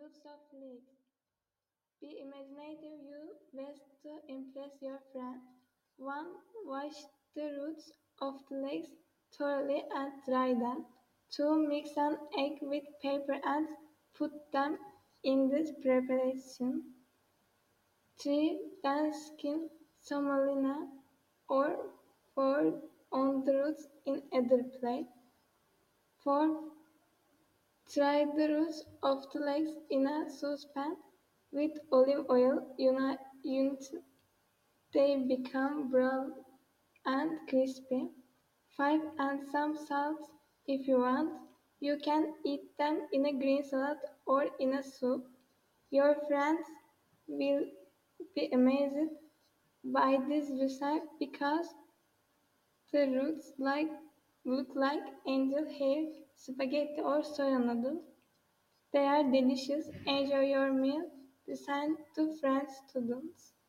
roots of leeks. Be imaginative, you best to impress your friend. 1. Wash the roots of the leeks thoroughly and dry them. 2. Mix an egg with paper and put them in this preparation. 3. Then skin semolina or pour on the roots in other plate. 4. Fry the roots of the leeks in a saucepan with olive oil until they become brown and crispy. 5. And some salt if you want. You can eat them in a green salad or in a soup. Your friends will be amazed by this recipe because the roots look like angel hair, spaghetti or soya noodles. They are delicious. Enjoy your meal. Designed to French students.